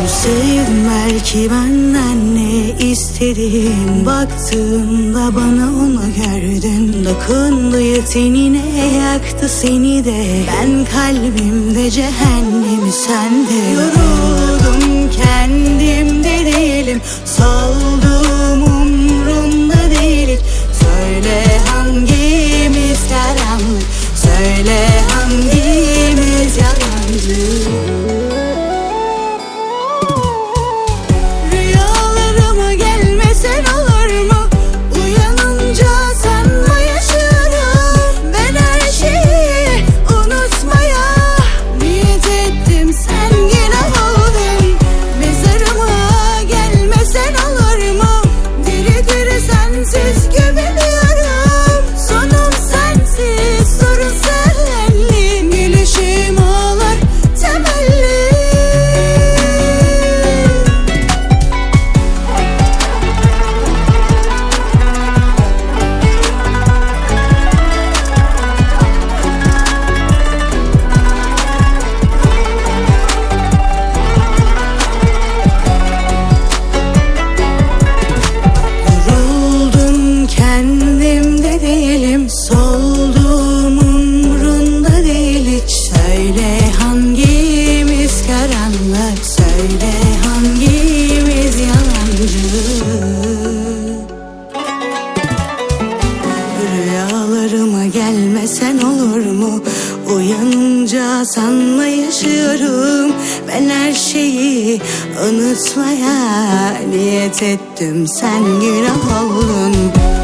Sevdim belki benden ne istedin. Baktığımda bana onu gördün. Dokundu ya tenine, yaktı seni de. Ben kalbimde cehennemi sende. Yoruldum kendimde değilim. Soldum umrumda değil. Söyle hangimiz karanlık, söyle hangimiz yalancı. Soldum umrunda değil hiç. Söyle hangimiz karanlık, söyle hangimiz yalancı. Rüyalarıma gelmesen olur mu? Uyanınca sanma yaşıyorum. Ben her şeyi unutmaya niyet ettim, sen günah oldun.